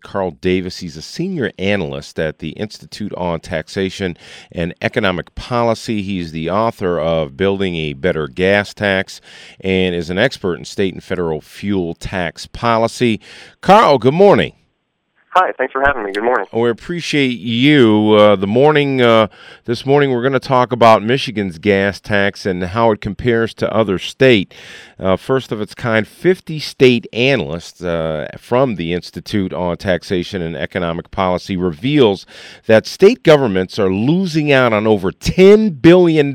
Carl Davis. He's a senior analyst at the Institute on Taxation and Economic Policy. He's the author of Building a Better Gas Tax and is an expert in state and federal fuel tax policy. Carl, good morning. Hi, thanks for having me. Good morning. We appreciate you. This morning we're going to talk about Michigan's gas tax and how it compares to other state. First of its kind, 50 state analysts from the Institute on Taxation and Economic Policy reveals that state governments are losing out on over $10 billion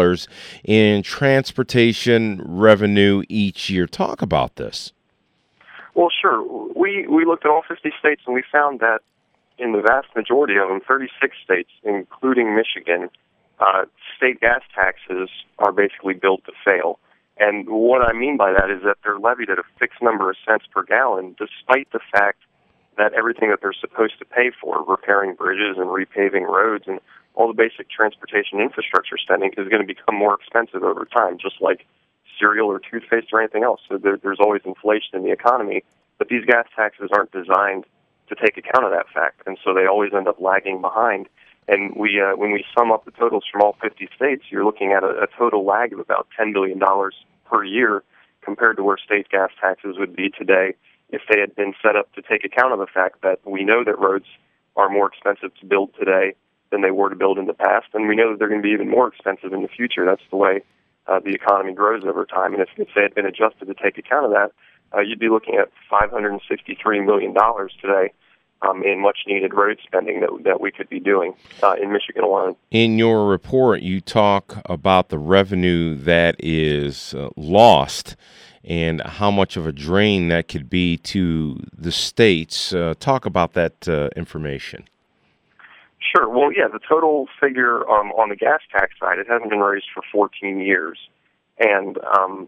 in transportation revenue each year. Talk about this. Well, sure. We looked at all 50 states, and we found that in the vast majority of them, 36 states, including Michigan, state gas taxes are basically built to fail. And what I mean by that is that they're levied at a fixed number of cents per gallon, despite the fact that everything that they're supposed to pay for, repairing bridges and repaving roads and all the basic transportation infrastructure spending, is going to become more expensive over time, just like cereal or toothpaste or anything else. So there's always inflation in the economy, but these gas taxes aren't designed to take account of that fact, and so they always end up lagging behind. And when we sum up the totals from all 50 states, you're looking at a total lag of about $10 billion per year compared to where state gas taxes would be today if they had been set up to take account of the fact that we know that roads are more expensive to build today than they were to build in the past, and we know that they're going to be even more expensive in the future. That's the way the economy grows over time. And if they had been adjusted to take account of that, you'd be looking at $563 million today in much-needed road spending that we could be doing in Michigan alone. In your report, you talk about the revenue that is lost and how much of a drain that could be to the states. Talk about that information. Sure. Well, yeah, the total figure on the gas tax side, it hasn't been raised for 14 years. And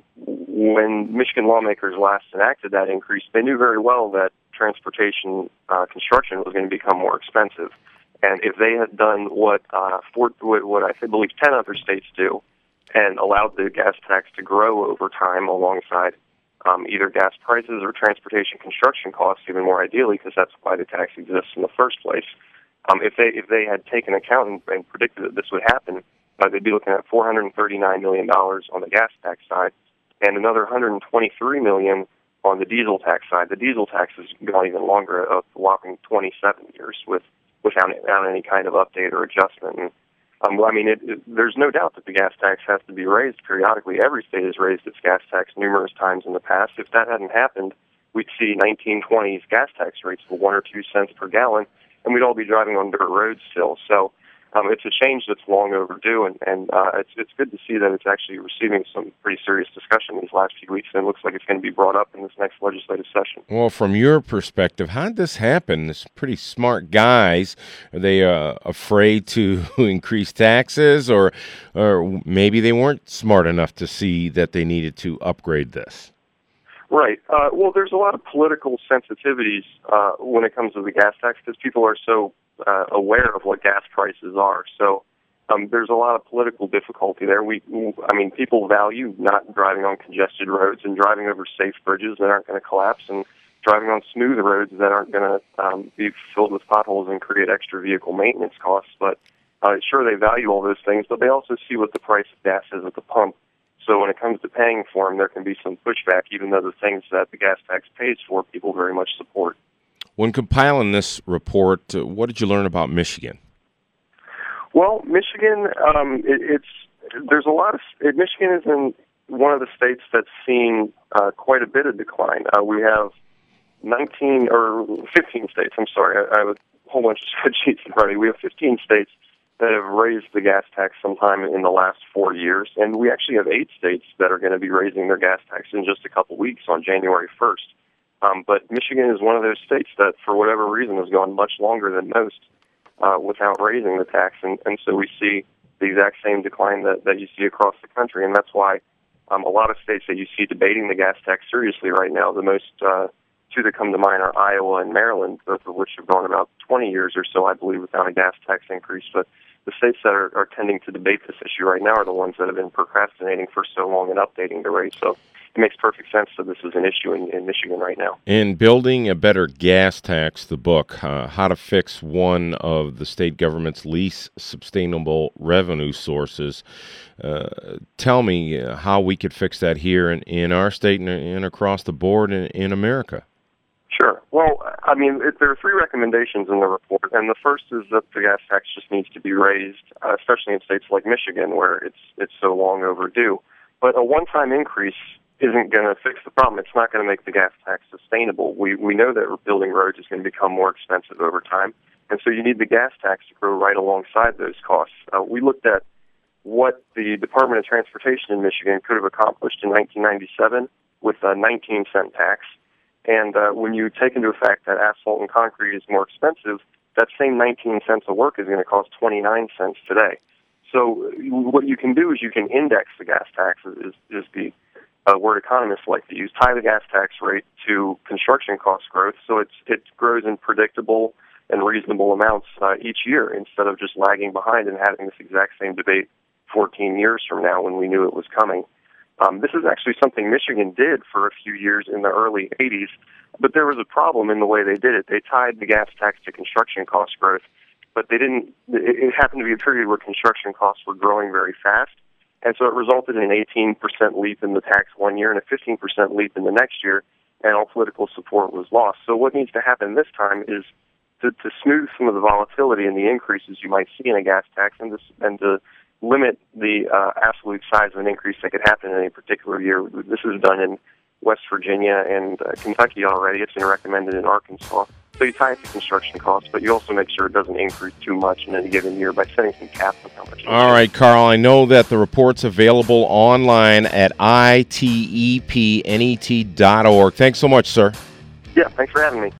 when Michigan lawmakers last enacted that increase, they knew very well that transportation construction was going to become more expensive. And if they had done what I believe 10 other states do and allowed the gas tax to grow over time alongside either gas prices or transportation construction costs, even more ideally, because that's why the tax exists in the first place, if they had taken account and predicted that this would happen, they'd be looking at $439 million on the gas tax side and another $123 million on the diesel tax side. The diesel tax has gone even longer, a whopping 27 years without any kind of update or adjustment. And, there's no doubt that the gas tax has to be raised periodically. Every state has raised its gas tax numerous times in the past. If that hadn't happened, we'd see 1920s gas tax rates of 1 or 2 cents per gallon, and we'd all be driving on dirt roads still. So it's a change that's long overdue, and it's good to see that it's actually receiving some pretty serious discussion these last few weeks, and it looks like it's going to be brought up in this next legislative session. Well, from your perspective, how did this happen? This pretty smart guys, are they afraid to increase taxes, or maybe they weren't smart enough to see that they needed to upgrade this? Right. Well, there's a lot of political sensitivities when it comes to the gas tax because people are so aware of what gas prices are. So there's a lot of political difficulty there. People value not driving on congested roads and driving over safe bridges that aren't going to collapse and driving on smooth roads that aren't going to be filled with potholes and create extra vehicle maintenance costs. But sure, they value all those things, but they also see what the price of gas is at the pump. So when it comes to paying for them, there can be some pushback, even though the things that the gas tax pays for, people very much support. When compiling this report, what did you learn about Michigan? Well, Michigan, Michigan is in one of the states that's seen quite a bit of decline. We have 15 states. I'm sorry, I have a whole bunch of spreadsheets in front of me. We have 15 states that have raised the gas tax sometime in the last 4 years, and we actually have 8 states that are going to be raising their gas tax in just a couple weeks on January 1st. But Michigan is one of those states that, for whatever reason, has gone much longer than most without raising the tax, and so we see the exact same decline that you see across the country, and that's why a lot of states that you see debating the gas tax seriously right now, the most two that come to mind are Iowa and Maryland, both of which have gone about 20 years or so, I believe, without a gas tax increase. But the states that are tending to debate this issue right now are the ones that have been procrastinating for so long and updating the rate. So it makes perfect sense that this is an issue in Michigan right now. In Building a Better Gas Tax, the book, how to fix one of the state government's least sustainable revenue sources. Tell me how we could fix that here in our state and across the board in America. Sure. Well, I mean, there are three recommendations in the report, and the first is that the gas tax just needs to be raised, especially in states like Michigan, where it's so long overdue. But a one-time increase isn't going to fix the problem. It's not going to make the gas tax sustainable. We know that building roads is going to become more expensive over time, and so you need the gas tax to grow right alongside those costs. We looked at what the Department of Transportation in Michigan could have accomplished in 1997 with a 19-cent tax. And when you take into effect that asphalt and concrete is more expensive, that same 19 cents of work is going to cost 29 cents today. So what you can do is you can index the gas tax, is the word economists like to use, tie the gas tax rate to construction cost growth, so it grows in predictable and reasonable amounts each year instead of just lagging behind and having this exact same debate 14 years from now when we knew it was coming. This is actually something Michigan did for a few years in the early 80s, but there was a problem in the way they did it. They tied the gas tax to construction cost growth, but they didn't. It happened to be a period where construction costs were growing very fast, and so it resulted in an 18% leap in the tax one year and a 15% leap in the next year, and all political support was lost. So what needs to happen this time is to smooth some of the volatility and the increases you might see in a gas tax, and to limit the absolute size of an increase that could happen in any particular year. This is done in West Virginia and Kentucky already. It's been recommended in Arkansas. So you tie it to construction costs, but you also make sure it doesn't increase too much in any given year by setting some caps on how much. All right, Carl, I know that the report's available online at itepnet.org. Thanks so much, sir. Yeah, thanks for having me.